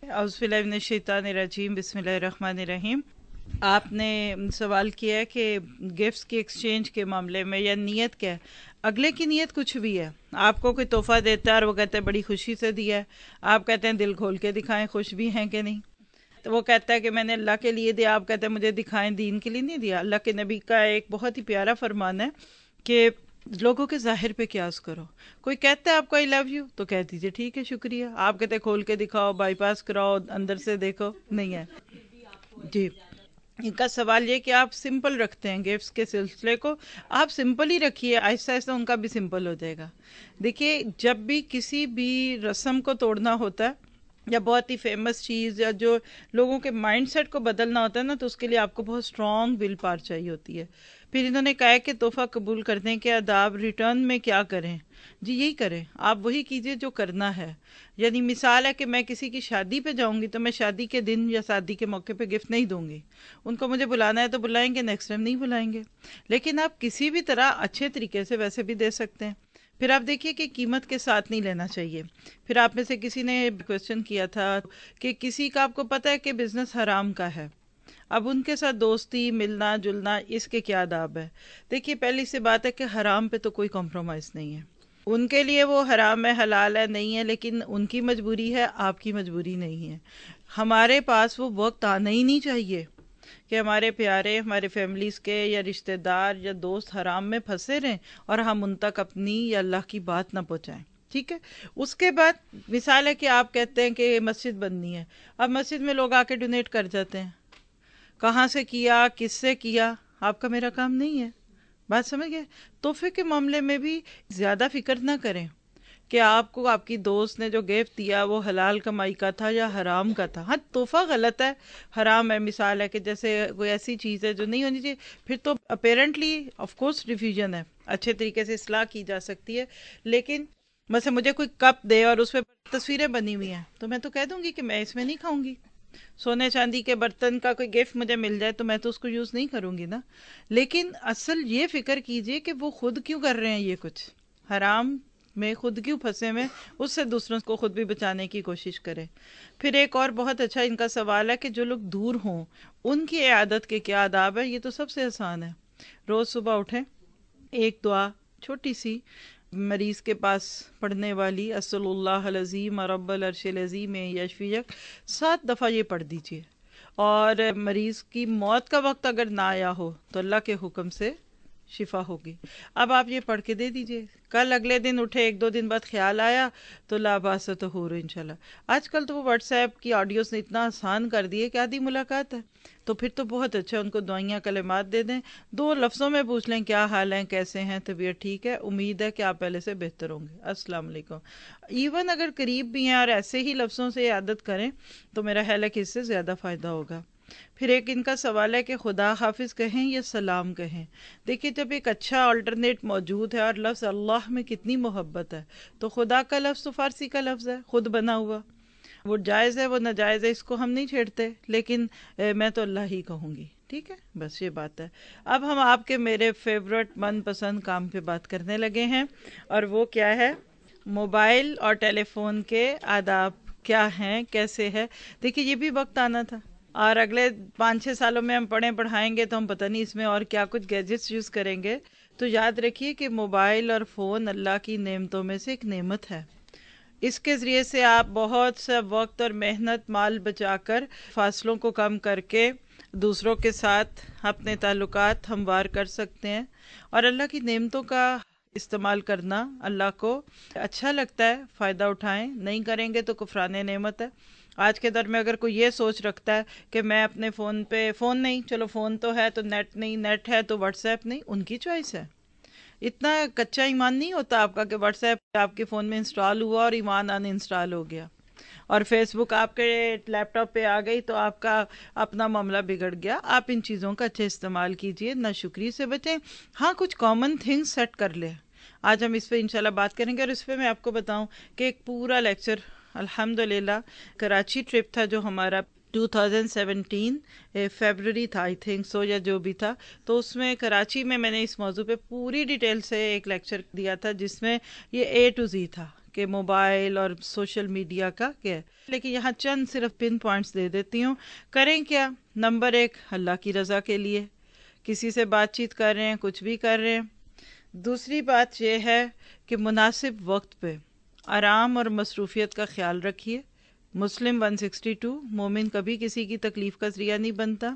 اعوذ باللہ من الشیطان الرجیم، بسم اللہ الرحمن الرحیم۔ آپ نے سوال کیا ہے کہ گفٹس کی ایکسچینج کے معاملے میں یا نیت کیا ہے۔ اگلے کی نیت کچھ بھی ہے، آپ کو کوئی تحفہ دیتا ہے اور وہ کہتا ہے بڑی خوشی سے دیا ہے، آپ کہتے ہیں دل کھول کے دکھائیں خوش بھی ہیں کہ نہیں۔ تو وہ کہتا ہے کہ میں نے اللہ کے لیے دیا، آپ کہتے ہیں مجھے دکھائیں دین کے لیے نہیں دیا۔ اللہ کے نبی کا ایک بہت ہی پیارا فرمان ہے کہ لوگوں کے ظاہر پہ قیاس کرو۔ کوئی کہتا ہے آپ کو آئی لو یو تو کہہ دیجیے ٹھیک ہے شکریہ، آپ کہتے ہیں کھول کے دکھاؤ، بائی پاس کراؤ، اندر سے دیکھو، نہیں ہے جی۔ ان کا سوال یہ کہ آپ سمپل رکھتے ہیں گفٹس کے سلسلے کو، آپ سمپل ہی رکھیے، آہستہ آہستہ ان کا بھی سمپل ہو جائے گا۔ دیکھیے جب بھی کسی بھی رسم کو توڑنا ہوتا ہے یا بہت ہی فیمس چیز یا جو لوگوں کے مائنڈ سیٹ کو بدلنا ہوتا ہے نا، تو اس کے لیے آپ کو بہت اسٹرانگ ول پاور چاہیے ہوتی ہے۔ پھر انہوں نے کہا ہے کہ تحفہ قبول کرنے کے آداب ریٹرن میں کیا کریں۔ جی یہی کریں، آپ وہی کیجئے جو کرنا ہے۔ یعنی مثال ہے کہ میں کسی کی شادی پہ جاؤں گی تو میں شادی کے دن یا شادی کے موقع پہ گفٹ نہیں دوں گی، ان کو مجھے بلانا ہے تو بلائیں گے، نیکسٹ ٹائم نہیں بلائیں گے۔ لیکن آپ کسی بھی طرح اچھے طریقے سے ویسے بھی دے سکتے ہیں۔ پھر آپ دیکھیے کہ قیمت کے ساتھ نہیں لینا چاہیے۔ پھر آپ میں سے کسی نے کوشچن کیا تھا کہ کسی کا آپ کو پتہ ہے کہ بزنس حرام کا ہے، اب ان کے ساتھ دوستی ملنا جلنا اس کے کیا آداب ہے۔ دیکھیے پہلی سی بات ہے کہ حرام پہ تو کوئی کمپرومائز نہیں ہے، ان کے لیے وہ حرام ہے حلال ہے نہیں ہے، لیکن ان کی مجبوری ہے، آپ کی مجبوری نہیں ہے۔ ہمارے پاس وہ وقت آنا ہی نہیں چاہیے کہ ہمارے پیارے ہمارے فیملیز کے یا رشتہ دار یا دوست حرام میں پھنسے رہیں اور ہم ان تک اپنی یا اللہ کی بات نہ پہنچائیں، ٹھیک ہے۔ اس کے بعد مثال ہے کہ آپ کہتے ہیں کہ مسجد بننی ہے، اب مسجد میں لوگ آ کے ڈونیٹ کر جاتے ہیں، کہاں سے کیا کس سے کیا، آپ کا میرا کام نہیں ہے، بات سمجھ گئے۔ تحفے کے معاملے میں بھی زیادہ فکر نہ کریں کہ آپ کو آپ کی دوست نے جو گفٹ دیا وہ حلال کمائی کا تھا یا حرام کا تھا۔ ہاں تحفہ غلط ہے، حرام ہے، مثال ہے کہ جیسے کوئی ایسی چیز ہے جو نہیں ہونی چاہیے، پھر تو اپیرنٹلی آف کورس ریفیوژن ہے، اچھے طریقے سے اصلاح کی جا سکتی ہے۔ لیکن مثلا مجھے کوئی کپ دے اور اس پہ تصویریں بنی ہوئی ہیں تو میں تو کہہ دوں گی کہ میں اس میں نہیں کھاؤں گی۔ سونے چاندی کے برتن کا کوئی گفٹ مجھے مل جائے تو میں تو اس کو یوز نہیں کروں گی نا۔ لیکن اصل یہ فکر کیجئے کہ وہ خود کیوں کر رہے ہیں یہ کچھ حرام میں، خود کیوں پھنسے میں، اس سے دوسروں کو خود بھی بچانے کی کوشش کرے۔ پھر ایک اور بہت اچھا ان کا سوال ہے کہ جو لوگ دور ہوں ان کی عیادت کے کیا آداب ہے۔ یہ تو سب سے آسان ہے، روز صبح اٹھیں، ایک دعا چھوٹی سی مریض کے پاس پڑھنے والی، اسأل اللہ العظیم رب العرش العظیم یشفیک، 7 دفعہ یہ پڑھ دیجئے، اور مریض کی موت کا وقت اگر نہ آیا ہو تو اللہ کے حکم سے شفا ہوگی۔ اب آپ یہ پڑھ کے دے دیجئے، کل اگلے دن اٹھے 1-2 دن بعد خیال آیا تو لا باس طہور انشاءاللہ۔ آج کل تو وہ واٹس ایپ کی آڈیوز نے اتنا آسان کر دیے کہ آدھی ملاقات ہے، تو پھر تو بہت اچھا، ان کو دعائیاں کلمات دے دیں، 2 لفظوں میں پوچھ لیں کیا حال ہیں، کیسے ہیں، طبیعت ٹھیک ہے، امید ہے کہ آپ پہلے سے بہتر ہوں گے، السلام علیکم۔ ایون اگر قریب بھی ہیں اور ایسے ہی لفظوں سے عادت کریں تو میرا خیال ہے کہ اس سے زیادہ فائدہ ہوگا۔ پھر ایک ان کا سوال ہے کہ خدا حافظ کہیں یا سلام کہیں۔ دیکھیے جب ایک اچھا آلٹرنیٹ موجود ہے اور لفظ اللہ میں کتنی محبت ہے، تو خدا کا لفظ تو فارسی کا لفظ ہے، خود بنا ہوا، وہ جائز ہے وہ ناجائز ہے اس کو ہم نہیں چھیڑتے، لیکن میں تو اللہ ہی کہوں گی، ٹھیک ہے، بس یہ بات ہے۔ اب ہم آپ کے میرے فیورٹ من پسند کام پہ بات کرنے لگے ہیں، اور وہ کیا ہے، موبائل اور ٹیلی فون کے آداب کیا ہیں، کیسے ہے۔ دیکھیے یہ بھی وقت آنا تھا، اور اگلے 5-6 سالوں میں ہم پڑھائیں گے تو ہم پتہ نہیں اس میں اور کیا کچھ گیجٹس یوز کریں گے۔ تو یاد رکھیے کہ موبائل اور فون اللہ کی نعمتوں میں سے ایک نعمت ہے، اس کے ذریعے سے آپ بہت سا وقت اور محنت مال بچا کر فاصلوں کو کم کر کے دوسروں کے ساتھ اپنے تعلقات ہموار کر سکتے ہیں، اور اللہ کی نعمتوں کا استعمال کرنا اللہ کو اچھا لگتا ہے، فائدہ اٹھائیں، نہیں کریں گے تو کفران نعمت ہے۔ آج کے دور میں اگر کوئی یہ سوچ رکھتا ہے کہ میں اپنے فون پہ، فون نہیں، چلو فون تو ہے تو نیٹ نہیں، نیٹ ہے تو واٹس ایپ نہیں، ان کی چوائس ہے۔ اتنا کچا ایمان نہیں ہوتا آپ کا کہ واٹس ایپ آپ کے فون میں انسٹال ہوا اور ایمان ان انسٹال ہو گیا، اور فیس بک آپ کے لیپ ٹاپ پہ آ گئی تو آپ کا اپنا معاملہ بگڑ گیا۔ آپ ان چیزوں کا اچھے استعمال کیجئے، ناشکری سے بچیں۔ ہاں کچھ کامن تھنگز سیٹ کر لیں، آج ہم اس پہ انشاءاللہ بات کریں گے، اور اس پہ میں آپ کو بتاؤں کہ ایک پورا لیکچر الحمدللہ کراچی ٹرپ تھا جو ہمارا 2017 فیبرری تھا، آئی تھنک سو، یا جو بھی تھا، تو اس میں کراچی میں نے اس موضوع پہ پوری ڈیٹیل سے ایک لیکچر دیا تھا جس میں یہ A to Z تھا کہ موبائل اور سوشل میڈیا کا کیا ہے، لیکن یہاں چند صرف پن پوائنٹس دے دیتی ہوں. کریں کیا؟ نمبر 1 اللہ کی رضا کے لیے، کسی سے بات چیت کر رہے ہیں، کچھ بھی کر رہے ہیں. دوسری بات یہ ہے کہ مناسب وقت پہ آرام اور مصروفیت کا خیال رکھیے. مسلم 162 مومن کبھی کسی کی تکلیف کا ذریعہ نہیں بنتا.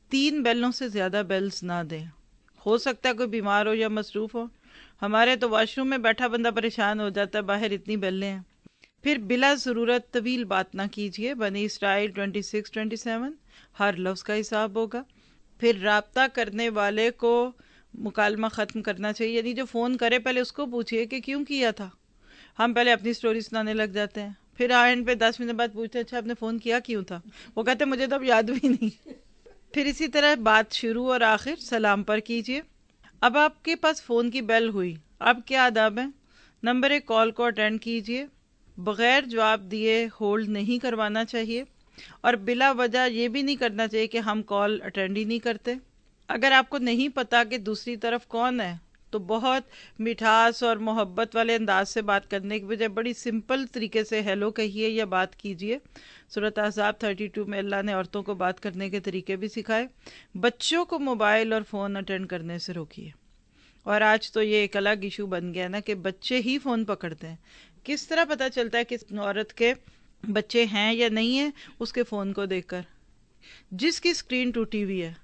3 بیلوں سے زیادہ بیلز نہ دیں. ہو سکتا ہے کوئی بیمار ہو یا مصروف ہو. ہمارے تو واش روم میں بیٹھا بندہ پریشان ہو جاتا ہے، باہر اتنی بیلیں ہیں. پھر بلا ضرورت طویل بات نہ کیجیے. بنی اسرائیل 26-27 ہر لفظ کا حساب ہوگا. پھر رابطہ کرنے والے کو مکالمہ ختم کرنا چاہیے، یعنی جو فون کرے پہلے اس کو پوچھئے کہ کیوں کیا تھا. ہم پہلے اپنی سٹوری سنانے لگ جاتے ہیں، پھر اینڈ پہ 10 منٹ بعد پوچھتے ہیں اچھا آپ نے فون کیا کیوں تھا. وہ کہتے ہیں مجھے تو اب یاد بھی نہیں. پھر اسی طرح بات شروع اور آخر سلام پر کیجیے. اب آپ کے پاس فون کی بیل ہوئی، اب کیا آداب ہیں؟ نمبر 1 کال کو اٹینڈ کیجیے. بغیر جواب دیے ہولڈ نہیں کروانا چاہیے، اور بلا وجہ یہ بھی نہیں کرنا چاہیے کہ ہم کال اٹینڈ ہی نہیں کرتے. اگر آپ کو نہیں پتا کہ دوسری طرف کون ہے تو بہت مٹھاس اور محبت والے انداز سے بات کرنے کی بجائے بڑی سمپل طریقے سے ہیلو کہیے یا بات کیجیے. سورۃ احزاب 32 میں اللہ نے عورتوں کو بات کرنے کے طریقے بھی سکھائے. بچوں کو موبائل اور فون اٹینڈ کرنے سے روکیے. اور آج تو یہ ایک الگ ایشو بن گیا نا کہ بچے ہی فون پکڑتے ہیں. کس طرح پتہ چلتا ہے کہ عورت کے بچے ہیں یا نہیں ہیں؟ اس کے فون کو دیکھ کر. جس کی اسکرین ٹوٹی ہوئی ہے،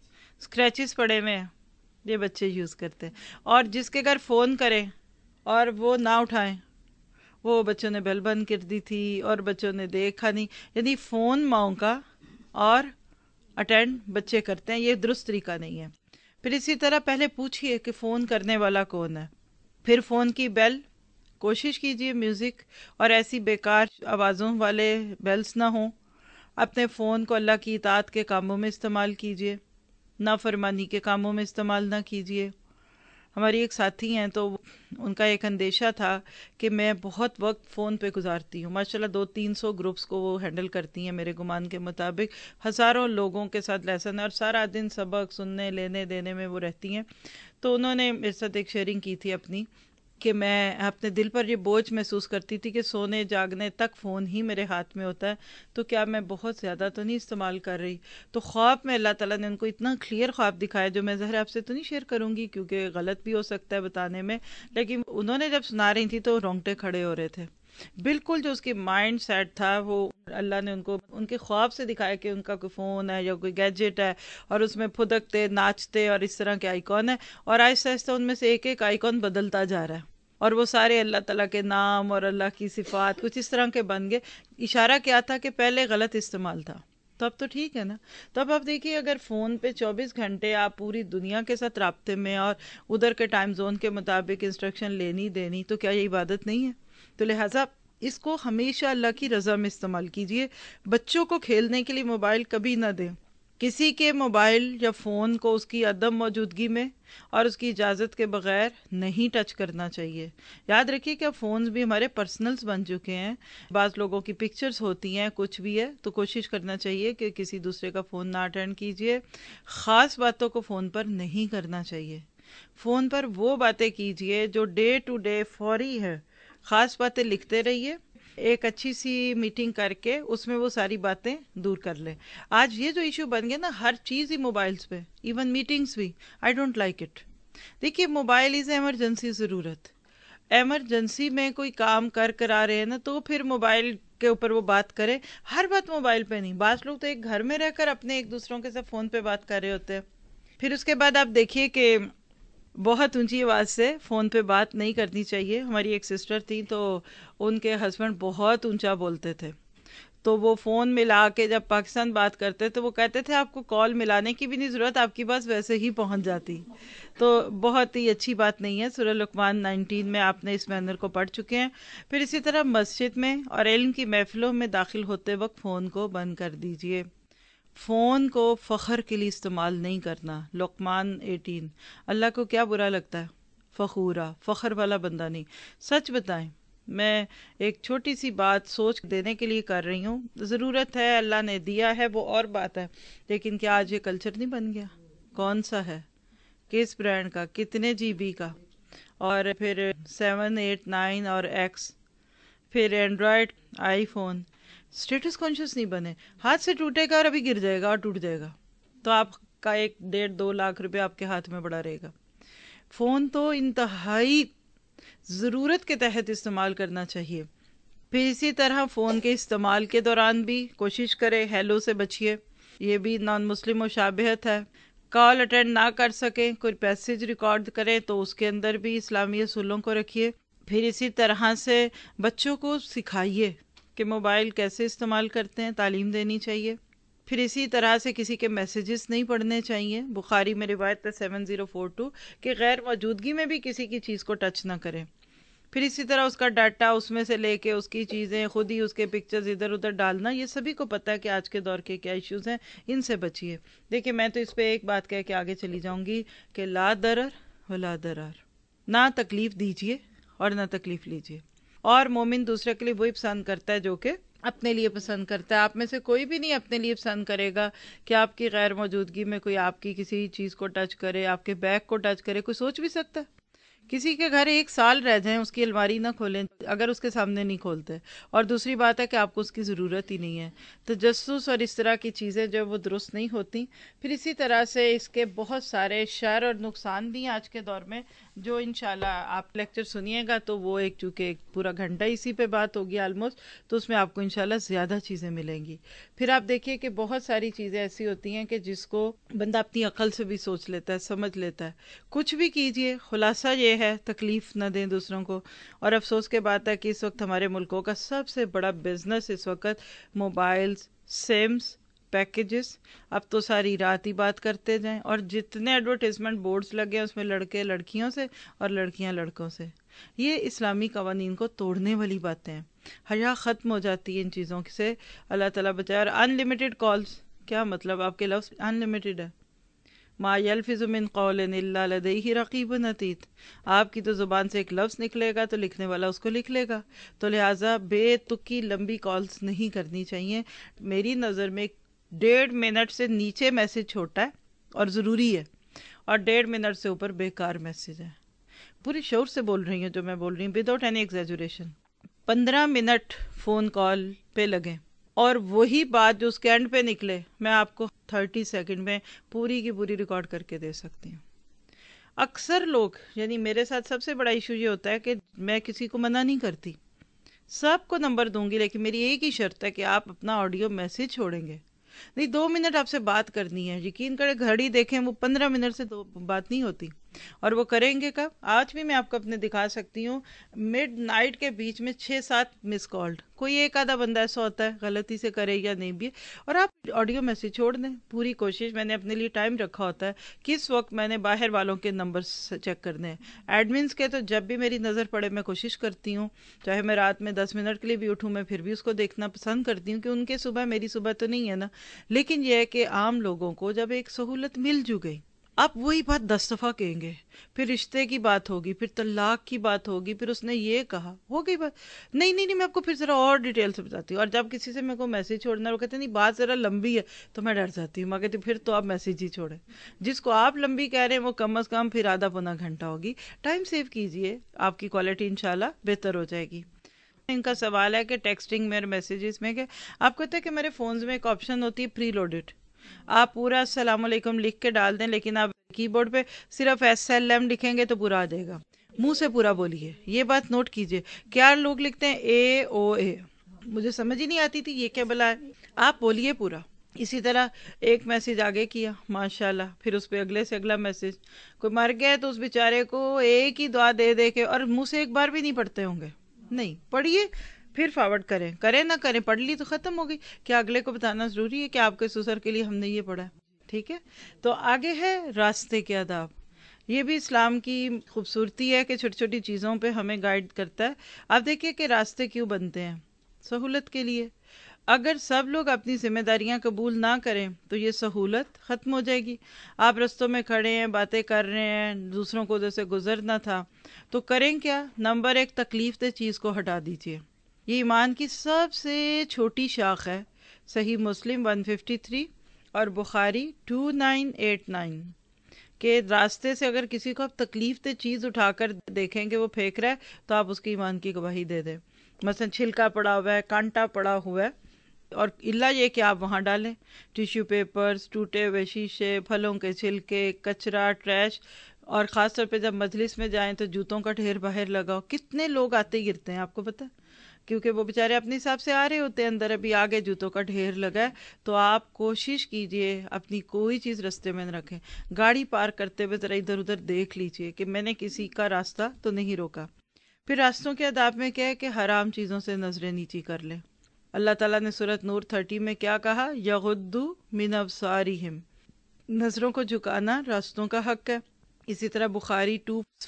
اسکریچز پڑے ہوئے ہیں، یہ بچے یوز کرتے ہیں. اور جس کے گھر فون کریں اور وہ نہ اٹھائیں، وہ بچوں نے بیل بند کر دی تھی اور بچوں نے دیکھا نہیں. یعنی فون ماؤں کا اور اٹینڈ بچے کرتے ہیں، یہ درست طریقہ نہیں ہے. پھر اسی طرح پہلے پوچھئے کہ فون کرنے والا کون ہے. پھر فون کی بیل کوشش کیجئے میوزک اور ایسی بیکار آوازوں والے بیلز نہ ہوں. اپنے فون کو اللہ کی اطاعت کے کاموں میں استعمال کیجئے، نافرمانی کے کاموں میں استعمال نہ کیجئے. ہماری ایک ساتھی ہیں تو ان کا ایک اندیشہ تھا کہ میں بہت وقت فون پہ گزارتی ہوں. ماشاءاللہ 200-300 گروپس کو وہ ہینڈل کرتی ہیں میرے گمان کے مطابق. ہزاروں لوگوں کے ساتھ لیسن اور سارا دن سبق سننے لینے دینے میں وہ رہتی ہیں. تو انہوں نے میرے ساتھ ایک شیئرنگ کی تھی اپنی کہ میں اپنے دل پر یہ بوجھ محسوس کرتی تھی کہ سونے جاگنے تک فون ہی میرے ہاتھ میں ہوتا ہے، تو کیا میں بہت زیادہ تو نہیں استعمال کر رہی. تو خواب میں اللہ تعالیٰ نے ان کو اتنا کلیئر خواب دکھایا جو میں ظاہر آپ سے تو نہیں شیئر کروں گی کیونکہ غلط بھی ہو سکتا ہے بتانے میں، لیکن انہوں نے جب سنا رہی تھی تو رونگٹے کھڑے ہو رہے تھے. بالکل جو اس کی مائنڈ سیٹ تھا وہ اللہ نے ان کو ان کے خواب سے دکھایا کہ ان کا کوئی فون ہے یا کوئی گیجٹ ہے اور اس میں پھدکتے ناچتے اور اس طرح کے آئیکن ہیں، اور آہستہ آہستہ ان میں سے ایک ایک آئیکن بدلتا جا رہا ہے اور وہ سارے اللہ تعالیٰ کے نام اور اللہ کی صفات کچھ اس طرح کے بن گئے. اشارہ کیا تھا کہ پہلے غلط استعمال تھا، تو اب تو ٹھیک ہے نا. تو اب آپ دیکھیے اگر فون پہ 24 گھنٹے آپ پوری دنیا کے ساتھ رابطے میں اور ادھر کے ٹائم زون کے مطابق انسٹرکشن لینی دینی، تو کیا یہ عبادت نہیں ہے؟ تو لہٰذا اس کو ہمیشہ اللہ کی رضا میں استعمال کیجئے. بچوں کو کھیلنے کے لیے موبائل کبھی نہ دیں. کسی کے موبائل یا فون کو اس کی عدم موجودگی میں اور اس کی اجازت کے بغیر نہیں ٹچ کرنا چاہیے. یاد رکھیے کہ اب فونز بھی ہمارے پرسنلز بن چکے ہیں. بعض لوگوں کی پکچرز ہوتی ہیں، کچھ بھی ہے، تو کوشش کرنا چاہیے کہ کسی دوسرے کا فون نہ اٹینڈ کیجیے. خاص باتوں کو فون پر نہیں کرنا چاہیے. فون پر وہ باتیں کیجیے جو ڈے ٹو ڈے فوری ہے. خاص باتیں لکھتے رہیے، ایک اچھی سی میٹنگ کر کے اس میں وہ ساری باتیں دور کر لیں. آج یہ جو ایشو بن گیا نا، ہر چیز ہی موبائلز پہ، ایون میٹنگز بھی. I don't like it. دیکھیے موبائل از ایمرجنسی ضرورت. ایمرجنسی میں کوئی کام کر آ رہے ہیں نا تو پھر موبائل کے اوپر وہ بات کرے. ہر بات موبائل پہ نہیں. بعض لوگ تو ایک گھر میں رہ کر اپنے ایک دوسروں کے ساتھ فون پہ بات کر رہے ہوتے ہیں. پھر اس کے بعد آپ دیکھیے کہ بہت اونچی آواز سے فون پہ بات نہیں کرنی چاہیے. ہماری ایک سسٹر تھی تو ان کے ہسبینڈ بہت اونچا بولتے تھے، تو وہ فون ملا کے جب پاکستان بات کرتے تو وہ کہتے تھے آپ کو کال ملانے کی بھی نہیں ضرورت، آپ کی بات ویسے ہی پہنچ جاتی. تو بہت ہی اچھی بات نہیں ہے. سورہ لقمان 19 میں آپ نے اس مینر کو پڑھ چکے ہیں. پھر اسی طرح مسجد میں اور علم کی محفلوں میں داخل ہوتے وقت فون کو بند کر دیجئے. فون کو فخر کے لیے استعمال نہیں کرنا. لقمان 18. اللہ کو کیا برا لگتا ہے؟ فخورا، فخر والا بندہ نہیں. سچ بتائیں، میں ایک چھوٹی سی بات سوچ دینے کے لیے کر رہی ہوں. ضرورت ہے، اللہ نے دیا ہے، وہ اور بات ہے، لیکن کیا آج یہ کلچر نہیں بن گیا؟ کون سا ہے، کس برانڈ کا، کتنے GB کا، اور پھر 7 8 9 اور X. پھر Android, iPhone. Status conscious نہیں بنے. ہاتھ سے ٹوٹے گا اور ابھی گر جائے گا اور ٹوٹ جائے گا تو آپ کا 1.5-2 لاکھ روپے آپ کے ہاتھ میں پڑا رہے گا. فون تو انتہائی ضرورت کے تحت استعمال کرنا چاہیے. پھر اسی طرح فون کے استعمال کے دوران بھی کوشش کرے ہیلو سے بچیے، یہ بھی نان مسلم مشابہت ہے. کال اٹینڈ نہ کر سکیں، کوئی میسج ریکارڈ کریں تو اس کے اندر بھی اسلامی اصولوں کو رکھیے. پھر اسی طرح سے بچوں کو سکھائیے کہ موبائل کیسے استعمال کرتے ہیں، تعلیم دینی چاہیے. پھر اسی طرح سے کسی کے میسیجز نہیں پڑھنے چاہیے. بخاری میں روایت ہے 7042 کہ غیر موجودگی میں بھی کسی کی چیز کو ٹچ نہ کریں. پھر اسی طرح اس کا ڈاٹا اس میں سے لے کے اس کی چیزیں خود ہی اس کے پکچرز ادھر ادھر ڈالنا، یہ سبھی کو پتہ ہے کہ آج کے دور کے کیا ایشوز ہیں، ان سے بچیے. دیکھیں میں تو اس پہ ایک بات کہہ کے آگے چلی جاؤں گی کہ لا ضرر ولا ضرار، نہ تکلیف دیجیے اور نہ تکلیف لیجیے. اور مومن دوسرے کے لیے وہی پسند کرتا ہے جو کہ اپنے لیے پسند کرتا ہے. آپ میں سے کوئی بھی نہیں اپنے لیے پسند کرے گا کہ آپ کی غیر موجودگی میں کوئی آپ کی کسی چیز کو ٹچ کرے، آپ کے بیگ کو ٹچ کرے. کوئی سوچ بھی سکتا ہے؟ کسی کے گھر 1 سال رہ جائیں اس کی الماری نہ کھولیں اگر اس کے سامنے نہیں کھولتے. اور دوسری بات ہے کہ آپ کو اس کی ضرورت ہی نہیں ہے. تجسس اور اس طرح کی چیزیں جو وہ درست نہیں ہوتی. پھر اسی طرح سے اس کے بہت سارے شر اور نقصان بھی ہیں آج کے دور میں، جو انشاءاللہ آپ لیکچر سنیے گا تو وہ چونکہ ایک پورا گھنٹہ اسی پہ بات ہوگی آلموسٹ، تو اس میں آپ کو انشاءاللہ زیادہ چیزیں ملیں گی. پھر آپ دیکھیے کہ بہت ساری چیزیں ایسی ہوتی ہیں کہ جس کو بندہ اپنی عقل سے بھی سوچ لیتا ہے، سمجھ لیتا ہے. کچھ بھی کیجئے، خلاصہ یہ ہے تکلیف نہ دیں دوسروں کو. اور افسوس کے بات ہے کہ اس وقت ہمارے ملکوں کا سب سے بڑا بزنس اس وقت موبائلز، سمز، پیکیجز. اب تو ساری رات ہی بات کرتے جائیں اور جتنے ایڈورٹیزمنٹ بورڈز لگے ہیں اس میں لڑکے لڑکیوں سے اور لڑکیاں لڑکوں سے. یہ اسلامی قوانین کو توڑنے والی باتیں ہیں. حیا ختم ہو جاتی ہے ان چیزوں سے. اللہ تعالیٰ بچائے. اور ان لمیٹڈ کالز، کیا مطلب؟ آپ کے لفظ ان لمیٹڈ ہے. ما یلفظ من قول الا لدیہ رقیب عتید. آپ کی تو زبان سے ایک لفظ نکلے گا تو لکھنے والا اس کو لکھ لے گا. تو لہٰذا بے تکی لمبی کالز نہیں کرنی چاہیے. میری نظر میں 1.5 منٹ سے نیچے میسج چھوٹا ہے اور ضروری ہے، اور 1.5 منٹ سے اوپر بیکار میسج ہے. پوری شعور سے بول رہی ہوں جو میں بول رہی ہوں، without any exaggeration. 15 minute phone call پہ لگیں اور وہی بات جو اس کے اینڈ پہ نکلے میں آپ کو 30 سیکنڈ میں پوری کی پوری ریکارڈ کر کے دے سکتی ہوں. اکثر لوگ، یعنی میرے ساتھ سب سے بڑا ایشو یہ ہوتا ہے کہ میں کسی کو منع نہیں کرتی، سب کو نمبر دوں گی، لیکن میری ایک ہی شرط ہے کہ آپ اپنا آڈیو میسج چھوڑیں گے. نہیں، 2 منٹ آپ سے بات کرنی ہے. یقین کریں گھڑی دیکھیں وہ 15 منٹ سے بات نہیں ہوتی. اور وہ کریں گے کب؟ آج بھی میں آپ کو اپنے دکھا سکتی ہوں، مڈ نائٹ کے بیچ میں 6-7 مس کالڈ. کوئی ایک آدھا بندہ ایسا ہوتا ہے غلطی سے کرے یا نہیں بھی، اور آپ آڈیو میسج چھوڑ دیں. پوری کوشش، میں نے اپنے لیے ٹائم رکھا ہوتا ہے کس وقت میں نے باہر والوں کے نمبر چیک کرنے ہیں. ایڈمنس کے تو جب بھی میری نظر پڑے میں کوشش کرتی ہوں، چاہے میں رات میں 10 منٹ کے لیے بھی اٹھوں، میں پھر بھی اس کو دیکھنا پسند کرتی ہوں کہ ان کے صبح میری صبح تو نہیں ہے نا. لیکن یہ ہے کہ عام لوگوں کو جب ایک سہولت مل جو گئی، آپ وہی بات 10 دفعہ کہیں گے. پھر رشتے کی بات ہوگی، پھر طلاق کی بات ہوگی، پھر اس نے یہ کہا، ہو گئی بات. نہیں میں آپ کو پھر ذرا اور ڈیٹیل سے بتاتی ہوں. اور جب کسی سے میرے کو میسج چھوڑنا وہ کہتے ہیں نہیں بات ذرا لمبی ہے، تو میں ڈر جاتی ہوں. میں کہتی ہوں پھر تو آپ میسج ہی چھوڑیں. جس کو آپ لمبی کہہ رہے ہیں وہ کم از کم پھر آدھا پونا گھنٹہ ہوگی. ٹائم سیو کیجئے، آپ کی کوالٹی انشاءاللہ بہتر ہو جائے گی. ان کا سوال ہے کہ ٹیکسٹنگ میں اور میسیجز میں، کہ آپ کو پتہ ہے کہ میرے فونز میں ایک آپشن ہوتی ہے پری لوڈڈ. آپ پورا السلام علیکم لکھ کے ڈال دیں، لیکن آپ کی بورڈ پہ صرف SLM لکھیں گے تو پورا آ جائے گا. منہ سے پورا بولیے، یہ بات نوٹ کیجئے. کیا لوگ لکھتے ہیں AOA، مجھے سمجھ ہی نہیں آتی تھی یہ کیا بلا ہے. آپ بولیے پورا. اسی طرح ایک میسج آگے کیا ماشاءاللہ، پھر اس پہ اگلے سے اگلا میسج. کوئی مر گیا ہے تو اس بیچارے کو ایک ہی دعا دے دے کے، اور منہ سے ایک بار بھی نہیں پڑھتے ہوں گے. نہیں پڑھیے، پھر فارورڈ کریں نہ کریں، پڑھ لی تو ختم ہو گئی. کیا اگلے کو بتانا ضروری ہے کہ آپ کے سسر کے لیے ہم نے یہ پڑھا ہے؟ ٹھیک ہے. تو آگے ہے راستے کے آداب. یہ بھی اسلام کی خوبصورتی ہے کہ چھوٹی چھوٹی چیزوں پہ ہمیں گائیڈ کرتا ہے. آپ دیکھیے کہ راستے کیوں بنتے ہیں؟ سہولت کے لیے. اگر سب لوگ اپنی ذمہ داریاں قبول نہ کریں تو یہ سہولت ختم ہو جائے گی. آپ رستوں میں کھڑے ہیں، باتیں کر رہے ہیں، دوسروں کو جیسے گزرنا تھا، تو کریں کیا؟ نمبر 1، تکلیف دہ چیز کو ہٹا دیجیے. یہ ایمان کی سب سے چھوٹی شاخ ہے. صحیح مسلم 153 اور بخاری 2989 کہ راستے سے اگر کسی کو آپ تکلیف دہ چیز اٹھا کر دیکھیں کہ وہ پھینک رہا ہے تو آپ اس کی ایمان کی گواہی دے دیں. مثلا چھلکا پڑا ہوا ہے، کانٹا پڑا ہوا ہے، اور الا یہ کہ آپ وہاں ڈالیں ٹیشو پیپرز، ٹوٹے ہوئے شیشے، پھلوں کے چھلکے، کچرا، ٹریش، اور خاص طور پہ جب مجلس میں جائیں تو جوتوں کا ڈھیر باہر لگاؤ. کتنے لوگ آتے ہی گرتے ہیں آپ کو پتہ، کیونکہ وہ بیچارے اپنے حساب سے آ رہے ہوتے ہیں، اندر ابھی آگے جوتوں کا ڈھیر لگا ہے. تو آپ کوشش کیجئے اپنی کوئی چیز رستے میں نہ رکھیں. گاڑی پار کرتے ہوئے ذرا ادھر ادھر دیکھ لیجئے کہ میں نے کسی کا راستہ تو نہیں روکا. پھر راستوں کے آداب میں کیا ہے کہ حرام چیزوں سے نظریں نیچی کر لیں. اللہ تعالیٰ نے سورۃ نور 30 میں کیا کہا؟ یغضوا من ابصارہم، نظروں کو جھکانا راستوں کا حق ہے. اسی طرح بخاری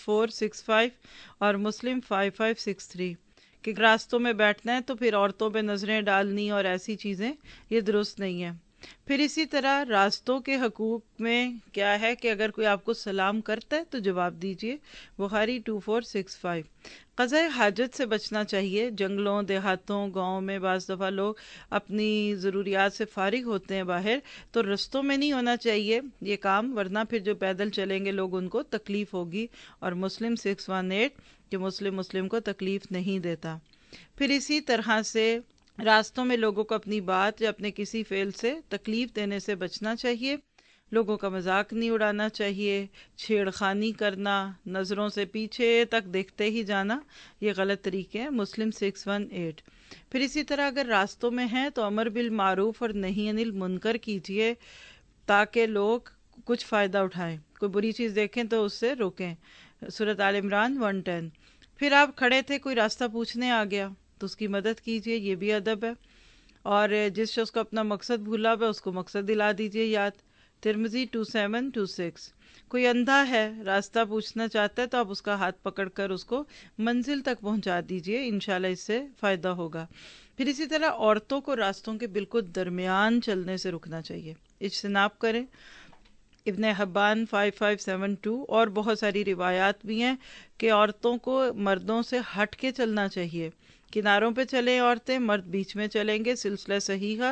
2465 اور مسلم 5563 کہ راستوں میں بیٹھنا ہے تو پھر عورتوں پہ نظریں ڈالنی اور ایسی چیزیں، یہ درست نہیں ہے. پھر اسی طرح راستوں کے حقوق میں کیا ہے کہ اگر کوئی آپ کو سلام کرتا ہے تو جواب دیجئے. بخاری 2465. قضاء حاجت سے بچنا چاہیے. جنگلوں، دیہاتوں، گاؤں میں بعض دفعہ لوگ اپنی ضروریات سے فارغ ہوتے ہیں باہر، تو رستوں میں نہیں ہونا چاہیے یہ کام، ورنہ پھر جو پیدل چلیں گے لوگ ان کو تکلیف ہوگی. اور مسلم 618 کہ مسلم کو تکلیف نہیں دیتا. پھر اسی طرح سے راستوں میں لوگوں کو اپنی بات یا اپنے کسی فعل سے تکلیف دینے سے بچنا چاہیے. لوگوں کا مذاق نہیں اڑانا چاہیے. چھیڑ خانی کرنا، نظروں سے پیچھے تک دیکھتے ہی جانا، یہ غلط طریقے ہیں. مسلم 618. پھر اسی طرح اگر راستوں میں ہیں تو امر بالمعروف اور نہی عن المنکر کیجیے تاکہ لوگ کچھ فائدہ اٹھائیں. کوئی بری چیز دیکھیں تو اس سے روکیں. سورۃ آل عمران 110. پھر آپ کھڑے تھے، کوئی راستہ پوچھنے آ گیا تو اس کی مدد کیجیے، یہ بھی ادب ہے. اور جس شخص کو اپنا مقصد بھولا ہوا ہے اس کو مقصد دلا دیجیے یاد. ترمذی 2726. کوئی اندھا ہے، راستہ پوچھنا چاہتا ہے تو آپ اس کا ہاتھ پکڑ کر اس کو منزل تک پہنچا دیجیے، انشاءاللہ اس سے فائدہ ہوگا. پھر اسی طرح عورتوں کو راستوں کے بالکل درمیان چلنے سے رکنا چاہیے. اجتناب کریں. ابن حبان 5572. اور بہت ساری روایات بھی ہیں کہ عورتوں کو مردوں سے ہٹ کے چلنا چاہیے. کناروں پہ چلیں عورتیں، مرد بیچ میں چلیں گے. سلسلہ صحیحہ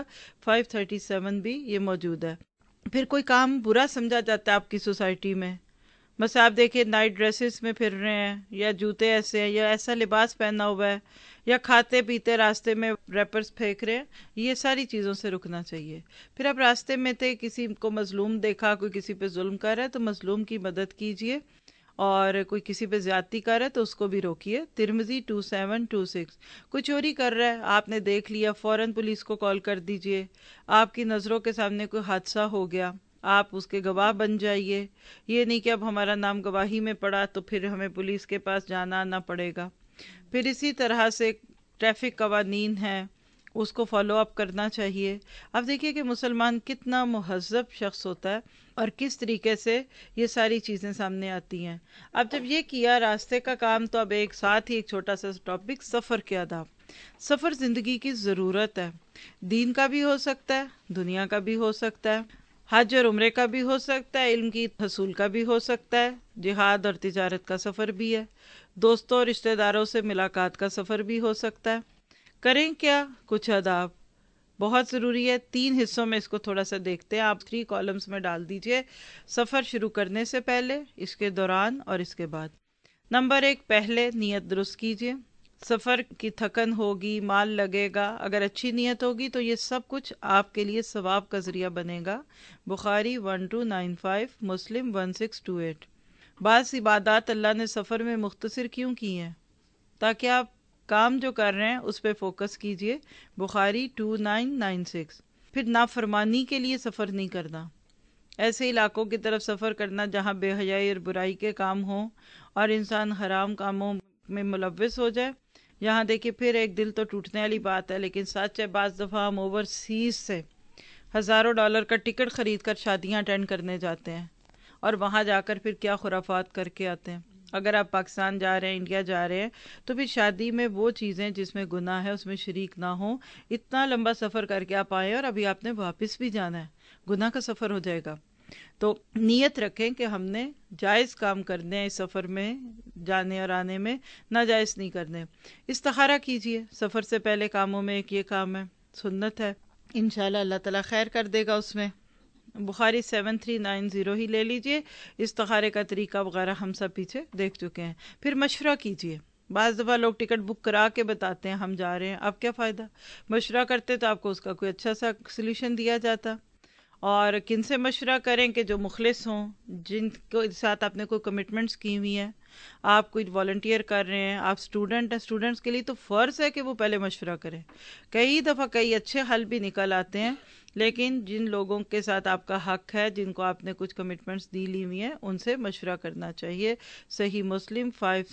537 بھی یہ موجود ہے. پھر کوئی کام برا سمجھا جاتا ہے آپ کی سوسائٹی میں، بس آپ دیکھیں نائٹ ڈریسز میں پھر رہے ہیں، یا جوتے ایسے ہیں، یا ایسا لباس پہنا ہوا ہے، یا کھاتے پیتے راستے میں ریپرز پھینک رہے ہیں، یہ ساری چیزوں سے رکنا چاہیے. پھر آپ راستے میں تھے، کسی کو مظلوم دیکھا، کوئی کسی پہ ظلم کر رہا ہے تو مظلوم کی مدد کیجیے، اور کوئی کسی پہ زیادتی کر رہا ہے تو اس کو بھی روکیے. ترمذی 2726. کوئی چوری کر رہا ہے، آپ نے دیکھ لیا، فوراً پولیس کو کال کر دیجیے. آپ کی نظروں کے سامنے کوئی حادثہ ہو گیا، آپ اس کے گواہ بن جائیے. یہ نہیں کہ اب ہمارا نام گواہی میں پڑا تو پھر ہمیں پولیس کے پاس جانا نہ پڑے گا. پھر اسی طرح سے ٹریفک قوانین ہیں، اس کو فالو اپ کرنا چاہیے. اب دیکھیے کہ مسلمان کتنا مہذب شخص ہوتا ہے اور کس طریقے سے یہ ساری چیزیں سامنے آتی ہیں. اب جب یہ کیا راستے کا کام، تو اب ایک ساتھ ہی ایک چھوٹا سا ٹاپک، سفر کے آداب. سفر زندگی کی ضرورت ہے. دین کا بھی ہو سکتا ہے، دنیا کا بھی ہو سکتا ہے، حج اور عمرے کا بھی ہو سکتا ہے، علم کی حصول کا بھی ہو سکتا ہے، جہاد اور تجارت کا سفر بھی ہے، دوستوں اور رشتہ داروں سے ملاقات کا سفر بھی ہو سکتا ہے. کریں کیا؟ کچھ آداب بہت ضروری ہے. 3 حصوں میں اس کو تھوڑا سا دیکھتے ہیں. آپ 3 کالمز میں ڈال دیجئے. سفر شروع کرنے سے پہلے، اس کے دوران اور اس کے بعد. نمبر 1، پہلے نیت درست کیجئے. سفر کی تھکن ہوگی، مال لگے گا، اگر اچھی نیت ہوگی تو یہ سب کچھ آپ کے لیے ثواب کا ذریعہ بنے گا. بخاری 1295، مسلم 1628. بعض عبادات اللہ نے سفر میں مختصر کیوں کی ہیں؟ تاکہ آپ کام جو کر رہے ہیں اس پہ فوکس کیجئے. بخاری 2996. پھر نافرمانی کے لیے سفر نہیں کرنا. ایسے علاقوں کی طرف سفر کرنا جہاں بے حیائی اور برائی کے کام ہوں اور انسان حرام کاموں میں ملوث ہو جائے. یہاں دیکھیے پھر ایک دل تو ٹوٹنے والی بات ہے، لیکن سچ ہے بعض دفعہ ہم اوورسیز سے ہزاروں ڈالر کا ٹکٹ خرید کر شادیاں اٹینڈ کرنے جاتے ہیں، اور وہاں جا کر پھر کیا خرافات کر کے آتے ہیں. اگر آپ پاکستان جا رہے ہیں، انڈیا جا رہے ہیں، تو پھر شادی میں وہ چیزیں جس میں گناہ ہے اس میں شریک نہ ہوں. اتنا لمبا سفر کر کے آپ آئے اور ابھی آپ نے واپس بھی جانا ہے، گناہ کا سفر ہو جائے گا. تو نیت رکھیں کہ ہم نے جائز کام کرنے ہیں اس سفر میں، جانے اور آنے میں ناجائز نہیں کرنے. استخارہ کیجئے. سفر سے پہلے کاموں میں ایک یہ کام ہے، سنت ہے، انشاءاللہ اللہ تعالیٰ خیر کر دے گا اس میں. بخاری 7390 ہی لے لیجئے. استخارے کا طریقہ وغیرہ ہم سب پیچھے دیکھ چکے ہیں. پھر مشورہ کیجئے. بعض دفعہ لوگ ٹکٹ بک کرا کے بتاتے ہیں ہم جا رہے ہیں، اب کیا فائدہ؟ مشورہ کرتے تو آپ کو اس کا کوئی اچھا سا سلوشن دیا جاتا۔ اور کن سے مشورہ کریں کہ جو مخلص ہوں، جن کو ساتھ آپ نے کوئی کمٹمنٹس کی ہوئی ہیں، آپ کوئی والنٹیئر کر رہے ہیں، آپ اسٹوڈنٹ ہیں، اسٹوڈنٹس کے لیے تو فرض ہے کہ وہ پہلے مشورہ کریں۔ کئی دفعہ کئی اچھے حل بھی نکل آتے ہیں، لیکن جن لوگوں کے ساتھ آپ کا حق ہے، جن کو آپ نے کچھ کمٹمنٹس دی لی ہوئی ہیں، ان سے مشورہ کرنا چاہیے۔ صحیح مسلم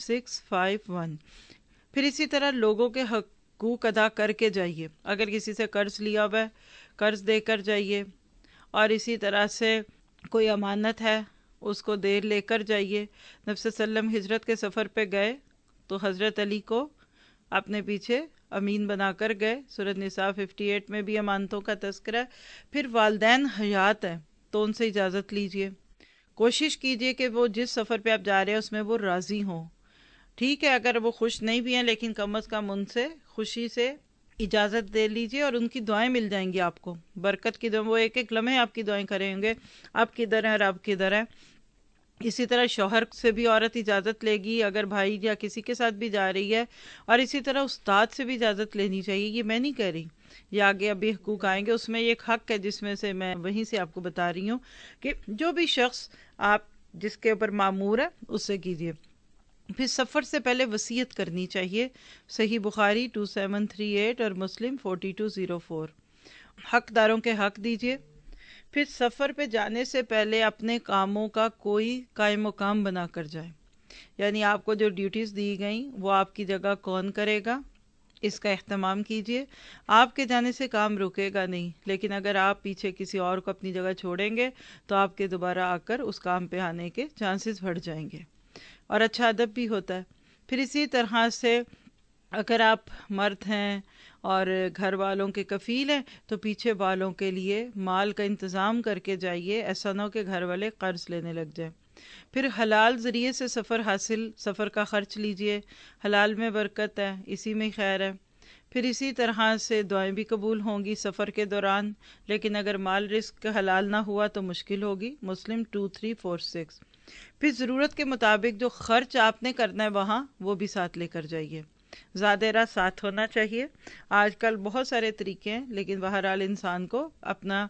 5651۔ پھر اسی طرح لوگوں کے حقوق ادا کر کے جائیے۔ اگر کسی سے قرض لیا ہوا ہے، قرض دے کر جائیے، اور اسی طرح سے کوئی امانت ہے اس کو دیر لے کر جائیے۔ نبی صلی اللہ علیہ وسلم ہجرت کے سفر پہ گئے تو حضرت علی کو اپنے پیچھے امین بنا کر گئے۔ سورۃ نساء 58 میں بھی امانتوں کا تذکرہ ہے۔ پھر والدین حیات ہیں تو ان سے اجازت لیجئے، کوشش کیجئے کہ وہ جس سفر پہ آپ جا رہے ہیں اس میں وہ راضی ہوں۔ ٹھیک ہے اگر وہ خوش نہیں بھی ہیں، لیکن کم از کم ان سے خوشی سے اجازت دے لیجئے، اور ان کی دعائیں مل جائیں گی آپ کو، برکت کی دعائیں، وہ ایک ایک لمحے آپ کی دعائیں کریں گے، آپ کدھر ہیں اور آپ کدھر ہیں۔ اسی طرح شوہر سے بھی عورت اجازت لے گی اگر بھائی یا کسی کے ساتھ بھی جا رہی ہے، اور اسی طرح استاد سے بھی اجازت لینی چاہیے۔ یہ میں نہیں کہہ رہی، یہ آگے ابھی حقوق آئیں گے، اس میں ایک حق ہے جس میں سے میں وہیں سے آپ کو بتا رہی ہوں کہ جو بھی شخص آپ جس کے اوپر مامور ہے اس سے کیجیے۔ پھر سفر سے پہلے وصیت کرنی چاہیے۔ صحیح بخاری 2738 اور مسلم 4204۔ حقداروں کے حق دیجیے۔ پھر سفر پہ جانے سے پہلے اپنے کاموں کا کوئی قائم مقام بنا کر جائیں، یعنی آپ کو جو ڈیوٹیز دی گئیں وہ آپ کی جگہ کون کرے گا، اس کا اہتمام کیجیے۔ آپ کے جانے سے کام رکے گا نہیں، لیکن اگر آپ پیچھے کسی اور کو اپنی جگہ چھوڑیں گے تو آپ کے دوبارہ آ کر اس کام پہ آنے کے چانسز بڑھ جائیں گے، اور اچھا ادب بھی ہوتا ہے۔ پھر اسی طرح سے اگر آپ مرد ہیں اور گھر والوں کے کفیل ہیں تو پیچھے والوں کے لیے مال کا انتظام کر کے جائیے، ایسا نہ ہو کہ گھر والے قرض لینے لگ جائیں۔ پھر حلال ذریعے سے سفر کا خرچ لیجئے، حلال میں برکت ہے، اسی میں خیر ہے۔ پھر اسی طرح سے دعائیں بھی قبول ہوں گی سفر کے دوران، لیکن اگر مال رزق حلال نہ ہوا تو مشکل ہوگی۔ مسلم 2346۔ پھر ضرورت کے مطابق جو خرچ آپ نے کرنا ہے وہاں وہ بھی ساتھ لے کر جائیے، زیادہ راہ ساتھ ہونا چاہیے۔ آج کل بہت سارے طریقے ہیں، لیکن بہرحال انسان کو اپنا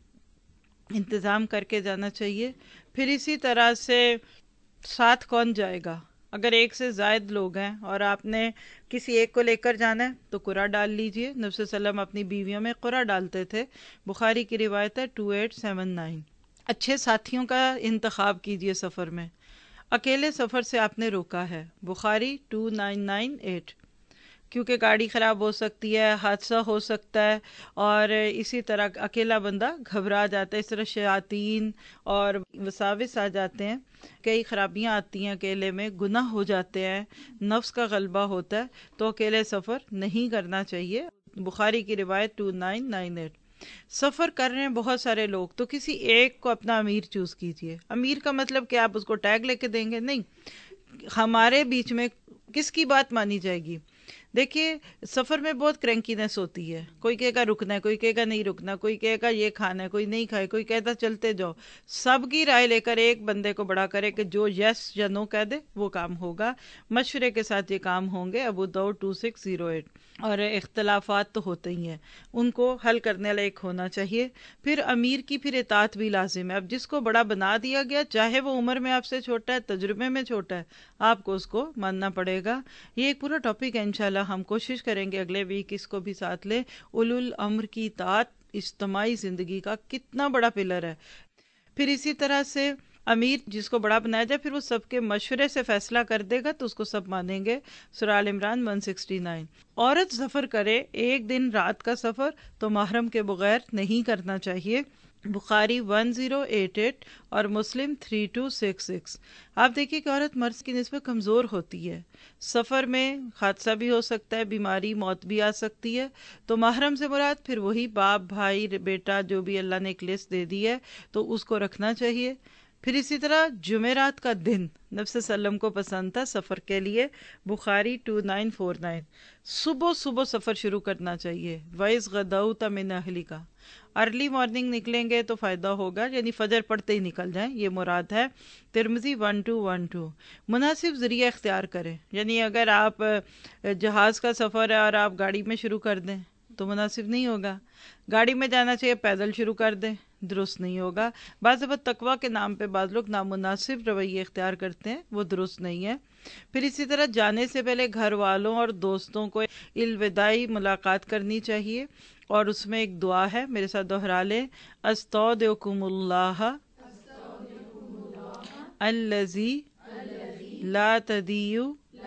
انتظام کر کے جانا چاہیے۔ پھر اسی طرح سے ساتھ کون جائے گا؟ اگر ایک سے زائد لوگ ہیں اور آپ نے کسی ایک کو لے کر جانا ہے تو قرعہ ڈال لیجئے۔ نبی صلی اللہ علیہ وسلم اپنی بیویوں میں قرعہ ڈالتے تھے، بخاری کی روایت ہے 2879۔ اچھے ساتھیوں کا انتخاب کیجئے سفر میں۔ اکیلے سفر سے آپ نے روکا ہے، بخاری 2998، کیونکہ گاڑی خراب ہو سکتی ہے، حادثہ ہو سکتا ہے، اور اسی طرح اکیلا بندہ گھبرا جاتا ہے، اس طرح شیاطین اور وساوس آ جاتے ہیں، کئی خرابیاں آتی ہیں اکیلے میں، گناہ ہو جاتے ہیں، نفس کا غلبہ ہوتا ہے، تو اکیلے سفر نہیں کرنا چاہیے۔ بخاری کی روایت 2998۔ سفر کر رہے ہیں بہت سارے لوگ تو کسی ایک کو اپنا امیر چوز کیجئے۔ امیر کا مطلب کہ آپ اس کو ٹیگ لے کے دیں گے؟ نہیں، ہمارے بیچ میں کس کی بات مانی جائے گی؟ دیکھیے سفر میں بہت کرینکینس ہوتی ہے، کوئی کہے گا رکنا ہے، کوئی کہے گا نہیں رکنا، کوئی کہے گا یہ کھانا ہے، کوئی نہیں کھائے، کوئی کہتا چلتے جاؤ۔ سب کی رائے لے کر ایک بندے کو بڑا کرے کہ جو یس یا نو کہہ دے وہ کام ہوگا، مشورے کے ساتھ یہ کام ہوں گے۔ ابو داؤد 2608۔ اور اختلافات تو ہوتے ہی ہیں، ان کو حل کرنے والا ایک ہونا چاہیے۔ پھر امیر کی پھر اطاعت بھی لازم ہے۔ اب جس کو بڑا بنا دیا گیا، چاہے وہ عمر میں آپ سے چھوٹا ہے، تجربے میں چھوٹا ہے، آپ کو اس کو ماننا پڑے گا۔ یہ ایک پورا ٹاپک ہے، انشاءاللہ ہم کوشش کریں گے اگلے ویک اس کو بھی ساتھ لیں۔ اولو الامر کی اطاعت اجتماعی زندگی کا کتنا بڑا پلر ہے۔ پھر اسی طرح سے امیر جس کو بڑا بنایا جائے، پھر وہ سب کے مشورے سے فیصلہ کر دے گا تو اس کو سب مانیں گے۔ سورہ آل عمران 169۔ عورت سفر کرے ایک دن رات کا سفر تو محرم کے بغیر نہیں کرنا چاہیے، بخاری 1088 اور مسلم 3266۔ آپ دیکھیے کہ عورت مرد کی نسبت کمزور ہوتی ہے، سفر میں حادثہ بھی ہو سکتا ہے، بیماری موت بھی آ سکتی ہے، تو محرم سے مراد پھر وہی باپ بھائی بیٹا جو بھی اللہ نے ایک لسٹ دے دی ہے تو اس کو رکھنا چاہیے۔ پھر اسی طرح جمعرات کا دن نبی صلی اللہ علیہ وسلم کو پسند تھا سفر کے لیے، بخاری 2949۔ صبح صبح سفر شروع کرنا چاہیے، وَإِذْ غَدَوْتَ مِنْ أَهْلِكَ، ارلی مارننگ نکلیں گے تو فائدہ ہوگا، یعنی فجر پڑتے ہی نکل جائیں، یہ مراد ہے۔ ترمذی 1212۔ مناسب ذریعہ اختیار کریں، یعنی اگر آپ جہاز کا سفر ہے اور آپ گاڑی میں شروع کر دیں تو مناسب نہیں ہوگا، گاڑی میں جانا چاہیے پیدل شروع کر دیں، درست نہیں ہوگا۔ بعض دفعہ تقویٰ کے نام پہ بعض لوگ نامناسب رویے اختیار کرتے ہیں، وہ درست نہیں ہے۔ پھر اسی طرح جانے سے پہلے گھر والوں اور دوستوں کو الوداعی ملاقات کرنی چاہیے، اور اس میں ایک دعا ہے، میرے ساتھ دہرا لیں، استودعکم اللہ الذی لا تضیع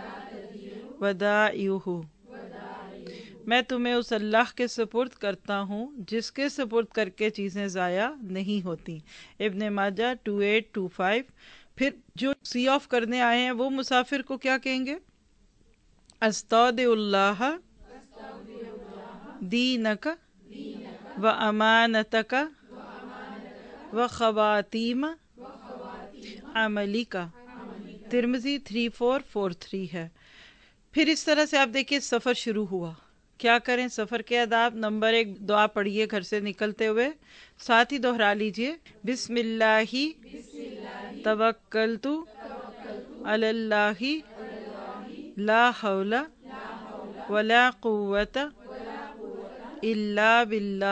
ودائعہ، میں تمہیں اس اللہ کے سپرد کرتا ہوں جس کے سپرد کر کے چیزیں ضائع نہیں ہوتی۔ ابن ماجہ 2825۔ پھر جو سی آف کرنے آئے ہیں وہ مسافر کو کیا کہیں گے؟ استودع اللہ دینک و امانتک و خواتیم عملک، ترمذی 3443 ہے۔ پھر اس طرح سے آپ دیکھیے سفر شروع ہوا، کیا کریں؟ سفر کے آداب، نمبر 1 دعا پڑھیے گھر سے نکلتے ہوئے، ساتھ ہی دہرا لیجئے، بسم اللہ توکلت علی اللہ لا حول ولا قوت الا باللہ۔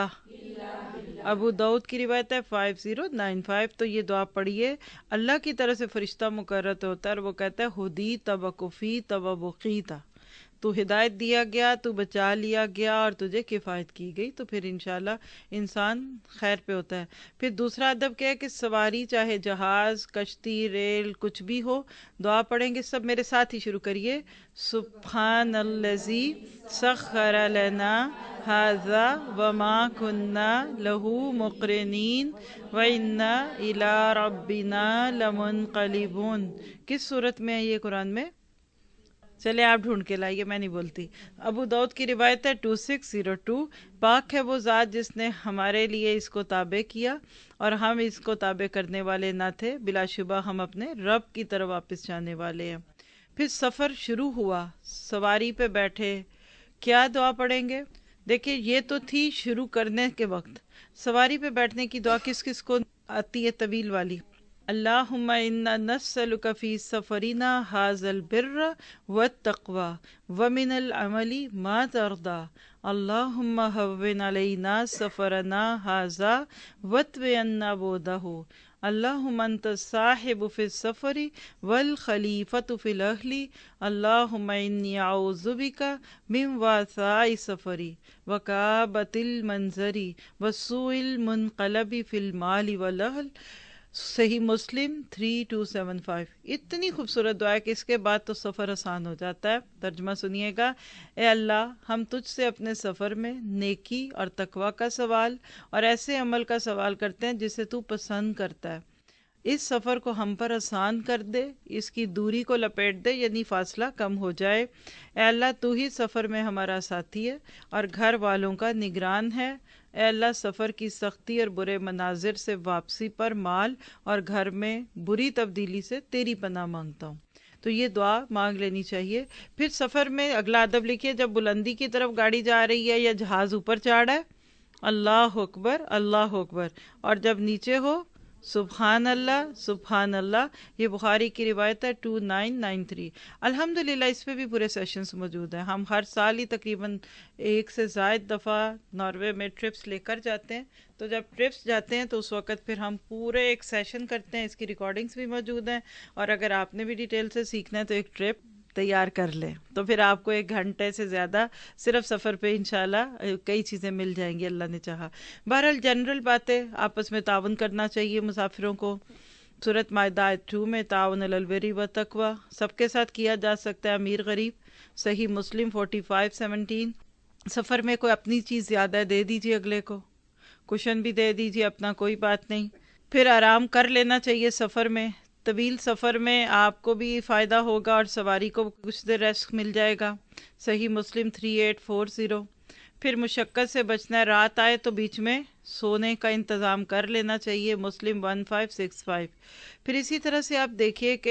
ابو داؤد کی روایت ہے 5095۔ تو یہ دعا پڑھیے، اللہ کی طرف سے فرشتہ مقرر ہوتا ہے اور وہ کہتا ہے ہدیت و کفیت و بقیت، تو ہدایت دیا گیا، تو بچا لیا گیا اور تجھے کفایت کی گئی، تو پھر انشاءاللہ انسان خیر پہ ہوتا ہے۔ پھر دوسرا ادب کیا ہے کہ سواری چاہے جہاز، کشتی، ریل، کچھ بھی ہو، دعا پڑھیں گے سب میرے ساتھ ہی شروع کریے، سبحان الذی سخر لنا ھذا وما کنا لہ مقرنین وإنا الی ربنا لمنقلبون۔ کس صورت میں ہے یہ قرآن میں؟ چلے آپ ڈھونڈ کے لائیے، میں نہیں بولتی۔ ابو داؤد کی روایت ہے 2602۔ پاک ہے وہ ذات جس نے ہمارے لیے اس کو تابع کیا اور ہم اس کو تابع کرنے والے نہ تھے، بلا شبہ ہم اپنے رب کی طرف واپس جانے والے ہیں۔ پھر سفر شروع ہوا، سواری پہ بیٹھے، کیا دعا پڑھیں گے؟ دیکھیں یہ تو تھی شروع کرنے کے وقت، سواری پہ بیٹھنے کی دعا کس کس کو آتی ہے طویل والی؟ اللہم انا نسألک فی سفرنا ھذا البر والتقوی ومن العمل ما ترضی، اللہم ھون علینا سفرنا ھذا واطوی عنا بعدہ، اللہم انت الصاحب فی السفر والخلیفۃ فی الاہل، اللہم انی اعوذ بک من وعثاء سفری وکآبۃ المنظر وسوء المنقلب فی المال والاہل۔ صحیح مسلم 3275۔ اتنی خوبصورت دعا ہے کہ اس کے بعد تو سفر آسان ہو جاتا ہے۔ ترجمہ سنیے گا، اے اللہ ہم تجھ سے اپنے سفر میں نیکی اور تقوی کا سوال اور ایسے عمل کا سوال کرتے ہیں جسے تو پسند کرتا ہے، اس سفر کو ہم پر آسان کر دے، اس کی دوری کو لپیٹ دے، یعنی فاصلہ کم ہو جائے۔ اے اللہ تو ہی سفر میں ہمارا ساتھی ہے اور گھر والوں کا نگران ہے۔ اے اللہ سفر کی سختی اور برے مناظر سے واپسی پر مال اور گھر میں بری تبدیلی سے تیری پناہ مانگتا ہوں۔ تو یہ دعا مانگ لینی چاہیے۔ پھر سفر میں اگلا ادب لکھیے، جب بلندی کی طرف گاڑی جا رہی ہے یا جہاز اوپر چڑھ ہے، اللہ اکبر اللہ اکبر، اور جب نیچے ہو سبحان اللہ سبحان اللہ۔ یہ بخاری کی روایت ہے 2993۔ الحمدللہ اس پہ بھی پورے سیشنز موجود ہیں، ہم ہر سال ہی تقریباً 1 سے زائد دفعہ ناروے میں ٹرپس لے کر جاتے ہیں، تو جب ٹرپس جاتے ہیں تو اس وقت پھر ہم پورے ایک سیشن کرتے ہیں، اس کی ریکارڈنگز بھی موجود ہیں، اور اگر آپ نے بھی ڈیٹیل سے سیکھنا ہے تو ایک ٹرپ تیار کر لیں، تو پھر آپ کو 1 گھنٹے سے زیادہ صرف سفر پہ انشاءاللہ کئی چیزیں مل جائیں گی اللہ نے چاہا۔ بہرحال جنرل باتیں، آپس میں تعاون کرنا چاہیے مسافروں کو۔ سورۃ مائدہ آیت 2 میں تعاون علی البر والتقوی سب کے ساتھ کیا جا سکتا ہے، امیر غریب۔ صحیح مسلم 4517۔ سفر میں کوئی اپنی چیز زیادہ ہے دے دیجیے اگلے کو، کشن بھی دے دیجیے اپنا، کوئی بات نہیں۔ پھر آرام کر لینا چاہیے سفر میں، طویل سفر میں آپ کو بھی فائدہ ہوگا اور سواری کو کچھ دیر ریسٹ مل جائے گا۔ صحیح مسلم 3840۔ پھر مشقت سے بچنا ہے، رات آئے تو بیچ میں سونے کا انتظام کر لینا چاہیے، مسلم 1565۔ پھر اسی طرح سے آپ دیکھیے کہ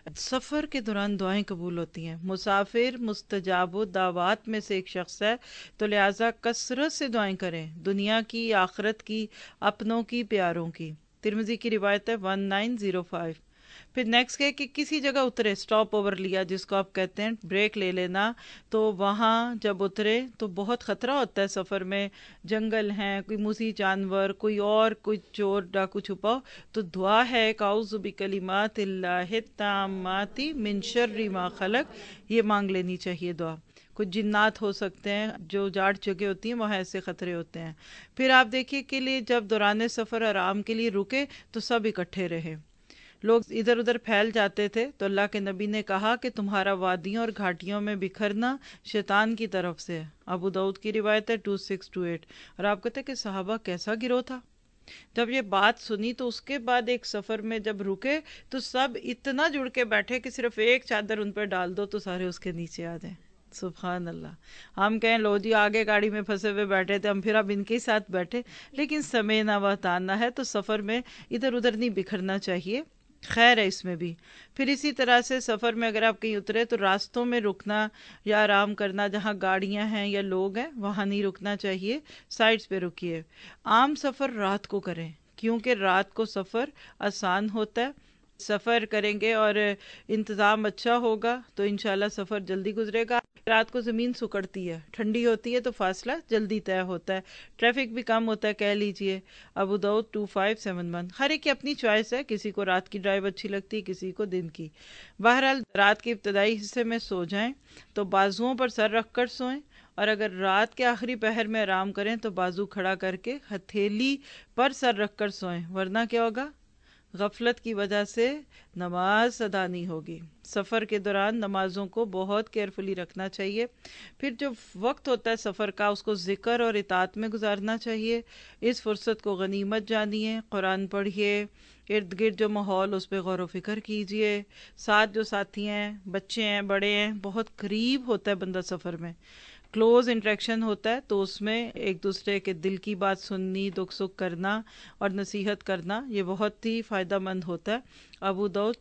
سفر کے دوران دعائیں قبول ہوتی ہیں، مسافر مستجاب الدعوات میں سے ایک شخص ہے، تو لہٰذا کثرت سے دعائیں کریں، دنیا کی، آخرت کی، اپنوں کی، پیاروں کی۔ ترمذی کی روایت ہے 1905۔ پھر نیکسٹ ہے کہ کسی جگہ اترے، سٹاپ اوور لیا جس کو آپ کہتے ہیں، بریک لے لینا، تو وہاں جب اترے تو بہت خطرہ ہوتا ہے سفر میں، جنگل ہیں، کوئی موذی جانور، کوئی اور کوئی چور ڈاکو چھپا ہو، تو دعا ہے کہ اعوذ بکلمات اللہ التامات من شر ما خلق، یہ مانگ لینی چاہیے دعا۔ کچھ جنات ہو سکتے ہیں، جو جاڑ جگہ ہوتی ہیں وہاں ایسے خطرے ہوتے ہیں۔ پھر آپ دیکھیے کہ لیے جب دوران سفر آرام کے لیے رکے تو سب اکٹھے رہے، لوگ ادھر ادھر پھیل جاتے تھے، تو اللہ کے نبی نے کہا کہ تمہارا وادیوں اور گھاٹیوں میں بکھرنا شیطان کی طرف سے ہے، ابو داؤد کی روایت ہے 2628۔ اور آپ کہتے ہیں کہ صحابہ کیسا گروہ تھا، جب یہ بات سنی تو اس کے بعد ایک سفر میں جب رکے تو سب اتنا جڑ کے بیٹھے کہ صرف ایک چادر ان پہ ڈال دو تو سارے اس کے نیچے آ جائیں۔ سبحان اللہ۔ ہم کہیں لو جی آگے گاڑی میں پھنسے ہوئے بیٹھے تھے، ہم پھر اب ان کے ساتھ بیٹھے، لیکن سمینا و تانا ہے، تو سفر میں ادھر ادھر نہیں بکھرنا چاہیے، خیر ہے اس میں بھی۔ پھر اسی طرح سے سفر میں اگر آپ کہیں اترے تو راستوں میں رکنا یا آرام کرنا، جہاں گاڑیاں ہیں یا لوگ ہیں وہاں نہیں رکنا چاہیے، سائڈز پہ رکیے۔ عام سفر رات کو کریں، کیونکہ رات کو سفر آسان ہوتا ہے، سفر کریں گے اور انتظام اچھا ہوگا تو انشاءاللہ سفر جلدی گزرے گا۔ رات کو زمین سکڑتی ہے، ٹھنڈی ہوتی ہے تو فاصلہ جلدی طے ہوتا ہے، ٹریفک بھی کم ہوتا ہے کہہ لیجئے۔ ابو داؤد 2571۔ ہر ایک کی اپنی چوائس ہے، کسی کو رات کی ڈرائیو اچھی لگتی ہے، کسی کو دن کی۔ بہرحال رات کے ابتدائی حصے میں سو جائیں تو بازوؤں پر سر رکھ کر سوئیں، اور اگر رات کے آخری پہر میں آرام کریں تو بازو کھڑا کر کے ہتھیلی پر سر رکھ کر سوئیں، ورنہ کیا ہوگا، غفلت کی وجہ سے نماز ادا نہیں ہوگی۔ سفر کے دوران نمازوں کو بہت کیئرفلی رکھنا چاہیے۔ پھر جو وقت ہوتا ہے سفر کا اس کو ذکر اور اطاعت میں گزارنا چاہیے، اس فرصت کو غنیمت جانیے، قرآن پڑھیے، ارد گرد جو ماحول اس پہ غور و فکر کیجیے، ساتھ جو ساتھی ہیں، بچے ہیں، بڑے ہیں، بہت قریب ہوتا ہے بندہ سفر میں، کلوز انٹریکشن ہوتا ہے، تو اس میں ایک دوسرے کے دل کی بات سننی، دکھ سکھ کرنا اور نصیحت کرنا یہ بہت ہی فائدہ مند ہوتا ہے۔ ابو داؤد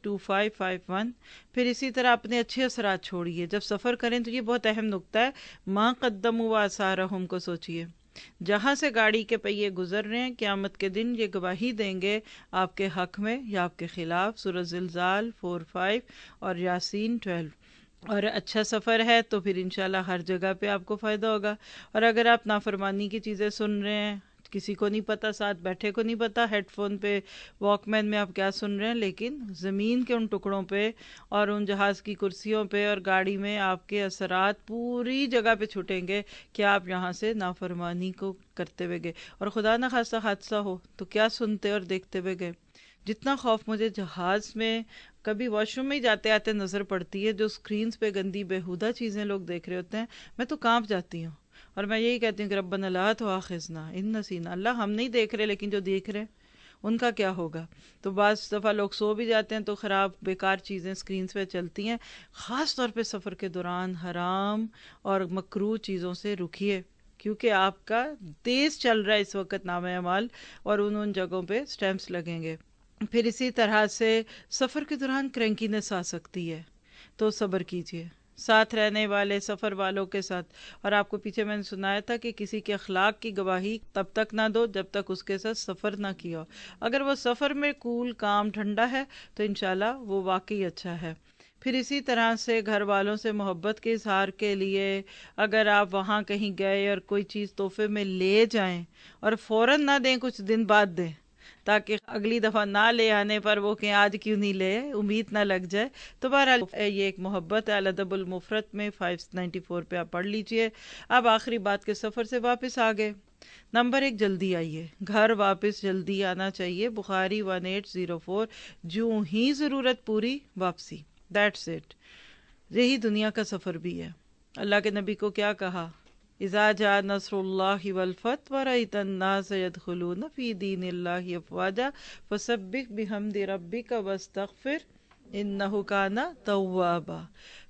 2551۔ پھر اسی طرح اپنے اچھے اثرات چھوڑیے، جب سفر کریں تو یہ بہت اہم نکتہ ہے، ماں قدموا وآثارہم کو سوچیے، جہاں سے گاڑی کے پہیے گزر رہے ہیں قیامت کے دن یہ گواہی دیں گے آپ کے حق میں یا آپ کے خلاف۔ سورہ زلزال 45 اور یاسین 12۔ اور اچھا سفر ہے تو پھر انشاءاللہ ہر جگہ پہ آپ کو فائدہ ہوگا، اور اگر آپ نافرمانی کی چیزیں سن رہے ہیں، کسی کو نہیں پتا، ساتھ بیٹھے کو نہیں پتا ہیڈ فون پہ، واک مین میں آپ کیا سن رہے ہیں، لیکن زمین کے ان ٹکڑوں پہ اور ان جہاز کی کرسیوں پہ اور گاڑی میں آپ کے اثرات پوری جگہ پہ چھٹیں گے کہ آپ یہاں سے نافرمانی کو کرتے ہوئے گئے، اور خدا نہ خاصا حادثہ ہو تو کیا سنتے اور دیکھتے ہوئے گئے۔ جتنا خوف مجھے جہاز میں کبھی واش روم میں ہی جاتے آتے نظر پڑتی ہے، جو سکرینز پہ گندی بیہودہ چیزیں لوگ دیکھ رہے ہوتے ہیں، میں تو کانپ جاتی ہوں، اور میں یہی کہتی ہوں کہ ربنا لا تؤاخذنا ان نسینا، اللہ ہم نہیں دیکھ رہے لیکن جو دیکھ رہے ان کا کیا ہوگا۔ تو بعض دفعہ لوگ سو بھی جاتے ہیں تو خراب بیکار چیزیں سکرینز پہ چلتی ہیں، خاص طور پہ سفر کے دوران حرام اور مکروہ چیزوں سے رکیے، کیونکہ آپ کا تیز چل رہا ہے اس وقت نام اعمال، اور ان جگہوں پہ سٹیمپس لگیں گے۔ پھر اسی طرح سے سفر کے دوران کرینکینس آ سکتی ہے، تو صبر کیجیے ساتھ رہنے والے سفر والوں کے ساتھ۔ اور آپ کو پیچھے میں نے سنایا تھا کہ کسی کے اخلاق کی گواہی تب تک نہ دو جب تک اس کے ساتھ سفر نہ کیا ہو، اگر وہ سفر میں کول کام ٹھنڈا ہے تو انشاءاللہ وہ واقعی اچھا ہے۔ پھر اسی طرح سے گھر والوں سے محبت کے اظہار کے لیے اگر آپ وہاں کہیں گئے اور کوئی چیز تحفے میں لے جائیں اور فوراً نہ دیں، کچھ دن بعد دیں، تاکہ اگلی دفعہ نہ لے آنے پر وہ کہ آج کیوں نہیں لے، امید نہ لگ جائے۔ تو بہرحال یہ ایک محبت ہے، الادب المفرد میں 594 پہ آپ پڑھ لیجئے۔ اب آخری بات کے سفر سے واپس آگئے، نمبر 1 جلدی آئیے، گھر واپس جلدی آنا چاہیے، بخاری 1804۔ جو ہی ضرورت پوری واپسی، دیٹس اٹ۔ یہی دنیا کا سفر بھی ہے۔ اللہ کے نبی کو کیا کہا، اذا جاء نصر اللہ والفتح ورأیت الناس يدخلون فی دین اللہ افواجا فسبح بحمد ربک واستغفر انہ کان توابا۔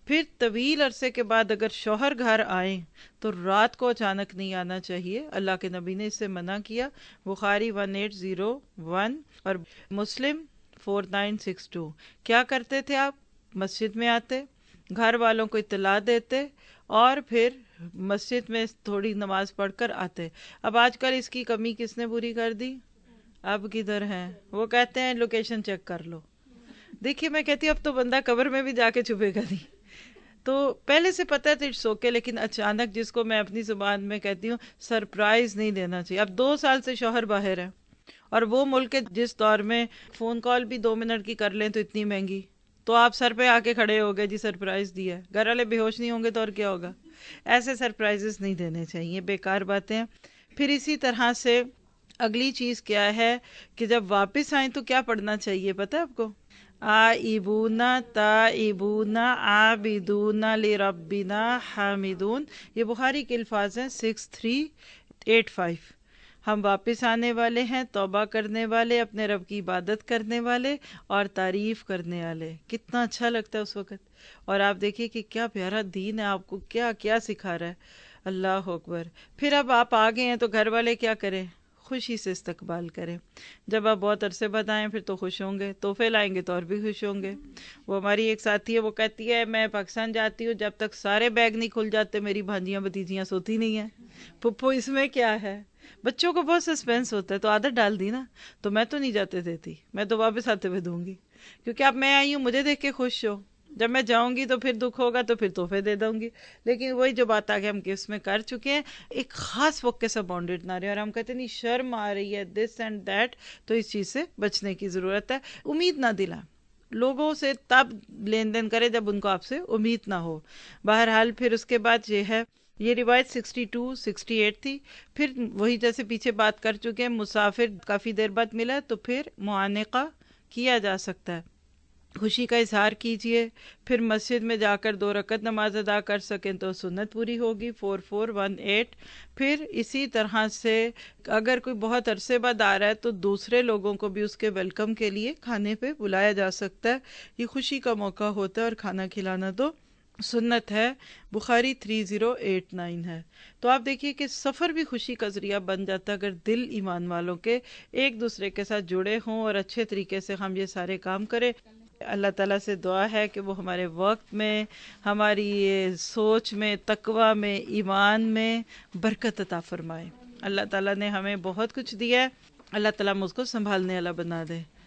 پھر طویل عرصے کے بعد اگر شوہر گھر آئیں تو رات کو اچانک نہیں آنا چاہیے، اللہ کے نبی نے اس سے منع کیا، بخاری 1801 اور مسلم 4962۔ کیا کرتے تھے آپ؟ مسجد میں آتے، گھر والوں کو اطلاع دیتے اور پھر مسجد میں تھوڑی نماز پڑھ کر آتے۔ اب آج کل اس کی کمی کس نے پوری کر دی؟ اب کدھر ہیں وہ؟ کہتے ہیں لوکیشن چیک کر لو۔ دیکھیے میں کہتی ہوں اب تو بندہ قبر میں بھی جا کے چھپے گا نہیں، تو پہلے سے پتہ تھا اٹس اوکے، لیکن اچانک جس کو میں اپنی زبان میں کہتی ہوں سرپرائز نہیں دینا چاہیے۔ اب 2 سال سے شوہر باہر ہے اور وہ ملک جس دور میں فون کال بھی 2 منٹ کی کر لیں تو اتنی مہنگی، تو آپ سر پہ آ کے کھڑے ہو گئے جی سرپرائز دیا ہے، گھر والے بے ہوش نہیں ہوں گے تو اور کیا ہوگا؟ ایسے سرپرائزز نہیں دینے چاہیے، بیکار باتیں۔ پھر اسی طرح سے اگلی چیز کیا ہے کہ جب واپس آئیں تو کیا پڑھنا چاہیے پتہ ہے آپ کو؟ آئبونا تائبونا عابدونا لربنا حامدون، یہ بخاری کے الفاظ ہیں 6385۔ ہم واپس آنے والے ہیں، توبہ کرنے والے، اپنے رب کی عبادت کرنے والے اور تعریف کرنے والے۔ کتنا اچھا لگتا ہے اس وقت۔ اور آپ دیکھیے کہ کیا پیارا دین ہے، آپ کو کیا کیا سکھا رہا ہے، اللہ اکبر۔ پھر اب آپ آ گئے ہیں تو گھر والے کیا کریں؟ خوشی سے استقبال کریں۔ جب آپ بہت عرصے بعد آئیں پھر تو خوش ہوں گے، تحفے لائیں گے تو اور بھی خوش ہوں گے۔ وہ ہماری ایک ساتھی ہے، وہ کہتی ہے میں پاکستان جاتی ہوں، جب تک سارے بیگ نہیں کھل جاتے میری بھانجیاں بھتیجیاں سوتی نہیں ہیں۔ پھپھو اس میں کیا ہے؟ بچوں کو بہت سسپینس ہوتا ہے، تو عادت ڈال دی نا، تو میں تو نہیں جاتے دیتی، میں تو واپس آتے ہوئے دوں گی، کیونکہ اب میں آئی ہوں مجھے دیکھ کے خوش ہو، جب میں جاؤں گی تو پھر دکھ ہوگا تو پھر تحفے دے دوں گی۔ لیکن وہی جو بات آگے ہم گفٹس میں کر چکے ہیں، ایک خاص وقت کے ساتھ بانڈیڈ نہ رہے، اور ہم کہتے ہیں نہیں شرم آ رہی ہے دس اینڈ دیٹ، تو اس چیز سے بچنے کی ضرورت ہے۔ امید نہ دلائیں، لوگوں سے تب لین دین کرے جب ان کو آپ سے امید نہ ہو۔ بہرحال پھر اس کے بعد یہ ہے، یہ روایت 62 68 تھی۔ پھر وہی جیسے پیچھے بات کر چکے ہیں، مسافر کافی دیر بعد ملا تو پھر معانقہ کیا جا سکتا ہے، خوشی کا اظہار کیجئے۔ پھر مسجد میں جا کر 2 رکعت نماز ادا کر سکیں تو سنت پوری ہوگی، 4418۔ پھر اسی طرح سے اگر کوئی بہت عرصے بعد آ رہا ہے تو دوسرے لوگوں کو بھی اس کے ویلکم کے لیے کھانے پہ بلایا جا سکتا ہے، یہ خوشی کا موقع ہوتا ہے اور کھانا کھلانا تو سنت ہے، بخاری 3089 ہے۔ تو آپ دیکھیے کہ سفر بھی خوشی کا ذریعہ بن جاتا ہے اگر دل ایمان والوں کے ایک دوسرے کے ساتھ جڑے ہوں اور اچھے طریقے سے ہم یہ سارے کام کریں۔ اللہ تعالیٰ سے دعا ہے کہ وہ ہمارے وقت میں، ہماری سوچ میں، تقوی میں، ایمان میں برکت عطا فرمائے۔ اللہ تعالیٰ نے ہمیں بہت کچھ دیا ہے، اللہ تعالیٰ مجھ کو سنبھالنے والا بنا دے۔